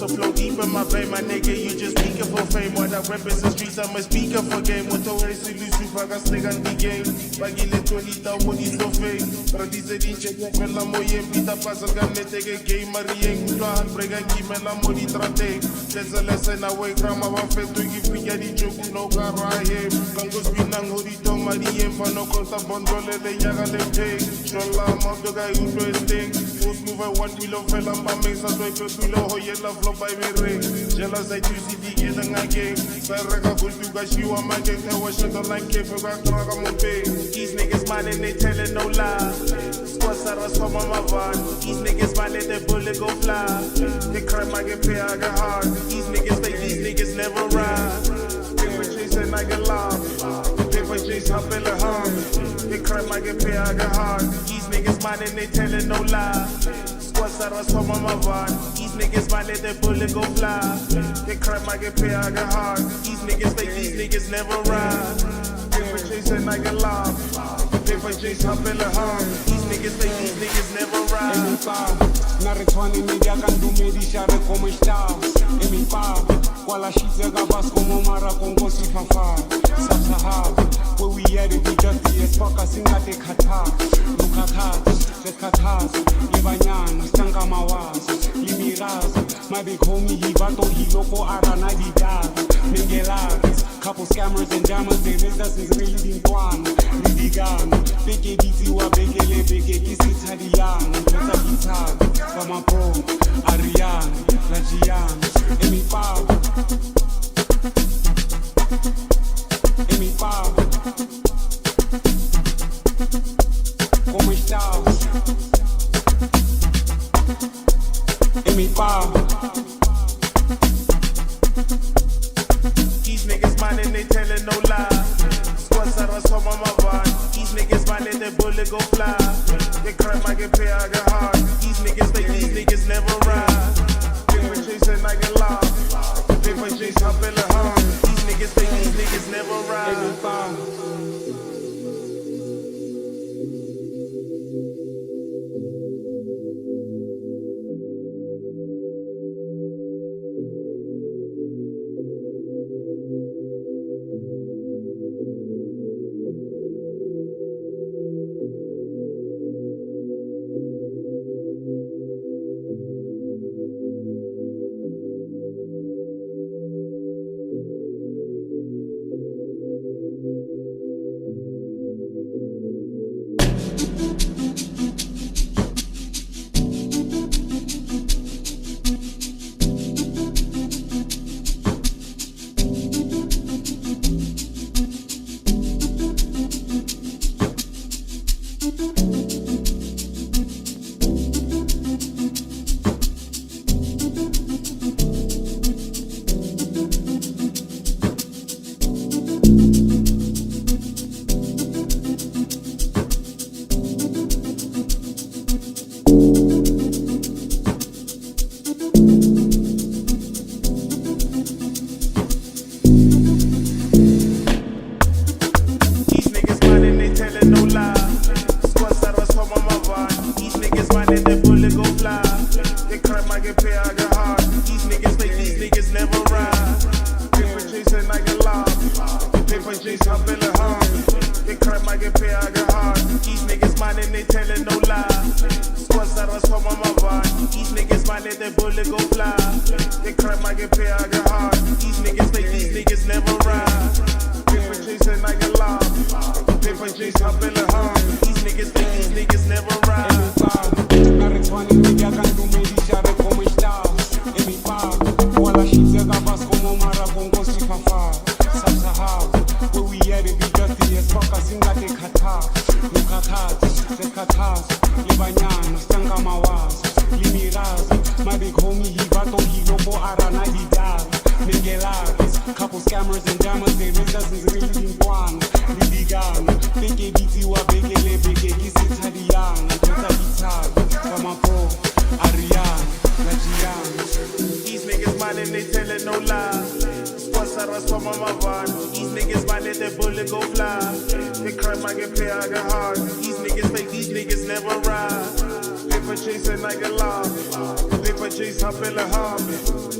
so flow deep in my vein, my nigga, you just speaking for fame. What I represent the streets, I'm a speaker for game. What the way to lose you, fuck, I stick on the game. Bagile Tolita, what is the fame? Radise Dinche, Kwela Moye, Pita Pasal, Gamne, take a game, Marien, Kulan, Brega, Kimela, Modi Trate. There's a lesson away from our face to give me a joke, no car, I am. Kangos Binang, Hodito, Marien, Pano, Costa, Bondole, the Yaga, the Pay. Shola, Modoga, interesting. First mover, 1 kilo, Felamba, Mesa, Below, Hoyela, Flow by me ring. Jealous, I do see the getting again. Saraka, Hultuga, she want my gang, I was shut on like Cape, These niggas mine and they telling no lie. Squad Saras from my van. These niggas mine and they bullet go fly. They crime, I get pay, I get hard. These niggas fake, these niggas never ride. Paper chase and I get loud. Paper chase, I feel a harm. They crime, I get pay, I get hard. These niggas mine and they telling no lie. Squad Saras from my van. These niggas mine and they bullet go fly. They crime, I get pay, I get hard. These niggas fake, these niggas never ride. Paper chase and I get loud. Paper chase, I feel a harm. These niggas say these niggas never ride. Mi pa, na retwani media kandu medishare como está. Mi pa, kwala shize gabas como mara kongo sifafa. Sapsaha, where we at it be dirty as fuck as in the kata. Lukakas, the katas, Ivanyan, Stanga Mawas, Imiraz, my big homie Hivato Hiloko Arana Didad, Mengelaris. Couple scammers and jammers, they raised us in really one. Lidigan, Beke Bitiwa, Bekele, Beke Kisi Tadian, Peta Gitan, Fama Pro, Arian, Lajian, Emi Pa, Emi Pa, como estás? Emi Pa. These niggas mine and they telling no lie. Squad Saras from my van. These niggas mine and they bullet go fly. They crime, I get pay, I get hard. These niggas think these niggas never ride. Paper chase and I get loud. Paper chase, I feel a harm. These niggas think these niggas never ride. Couple scammers and jammers, they raised us in really one. Lidigan, Beke Bitiwa, Bekele, Beke Kisi Tadian, Peta Gitan, Fama Pro, Arian, Lajian. These niggas mine and they telling no lie. Squad Saras from my van. These niggas mine and they bullet go fly. They crime, I get pay, I get hard. These niggas fake, these niggas never ride. Paper chase and I get loud. Paper chase, I feel a harm.